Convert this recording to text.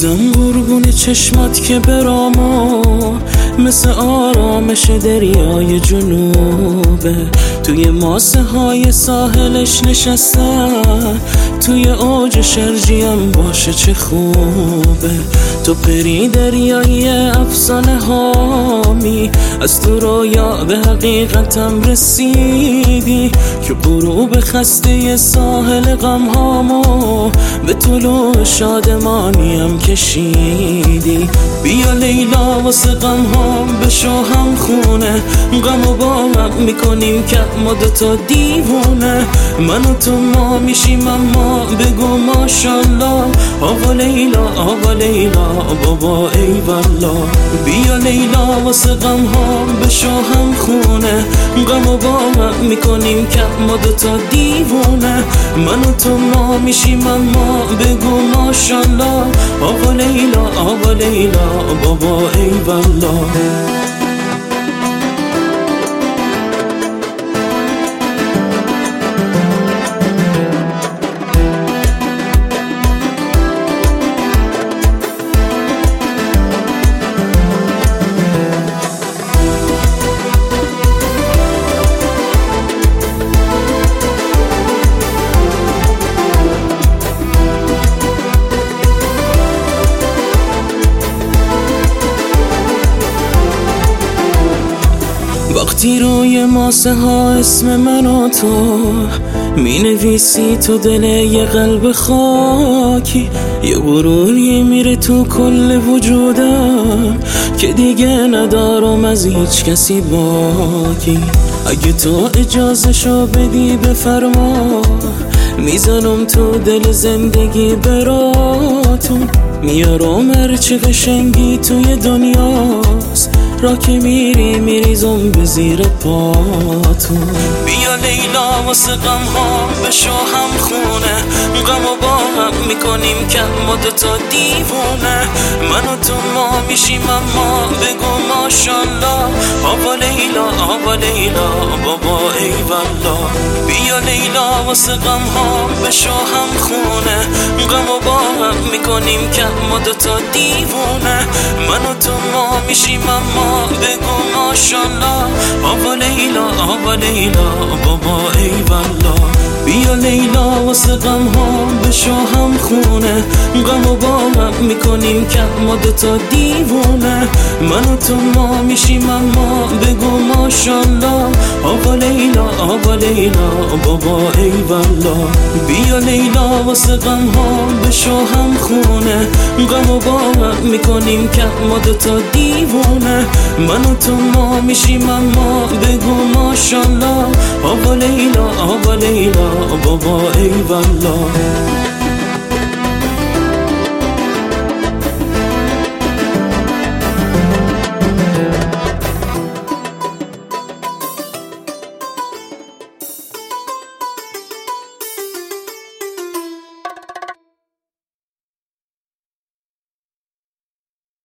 عزیزم قربون چشمات که براما مثل آرامش دریای جنوبه. توی ماسه های ساحلش نشستن، توی اوج شرجیم باشه چه خوبه. تو پری دریایی افسانه هامی، از تو رویا به حقیقتم رسیدی که غروب خسته ساحل غم هامو به طلوع شادمانیم کشیدی. بیا لیلا واسه غم هام بشو هم خونه، غم و با هم میکنیم که ما دوتا دیوونه. من و تو ما میشیم اما بگو ماشالله. آقا لیلا آقا لیلا بابا ای والا. بیا لیلا واسه غم هام بشو هم خونه، غم و با هم میکنیم که ما دوتا دیوونه. من و تو ما میشیم اما بگو ماشالله. آقا لیلا آقا لیلا بابا ای والا. وقتی روی ماسه ها اسم من و تو می نویسی، تو دل یه قلب خاکی، یه غروری میره تو کل وجودم که دیگه ندارم از هیچ کسی باکی. اگه تو اجازه شو بدی بفرما، میزنم تو دل زندگی براتون، میارم هرچی قشنگی توی دنیاست، را که میریزم به زیر پاتون. بیا لیلا واسه غم ها بشو هم خونه، غم و با هم میکنیم که ما دوتا دیوونه. من و تو ما میشیم اما بگو ماشالله. آقا لیلا آقا لیلا بابا ای والا. بیا لیلا واسه غم ها بشو هم خونه، غم و با هم میکنیم که ما دوتا دیوونه. من و تو ما میشیم اما بگو ماشالله. آقا لیلا آقا لیلا بابا ای والا. بیا لیلا واسه غم ها بشو هم خونه، غم و با هم میکنیم که ما دوتا دیوونه. من و تو ما میشیم اما بگو ماشالله. آقا لیلا آقا لیلا بابا ای والا. بیا لیلا واسه غم ها بشو هم خونه، غم و با هم میکنیم که ما دوتا دیوونه. من و تو ما میشیم اما بگو ماشالله. آقا لیلا آقا لیلا بابا ای والا.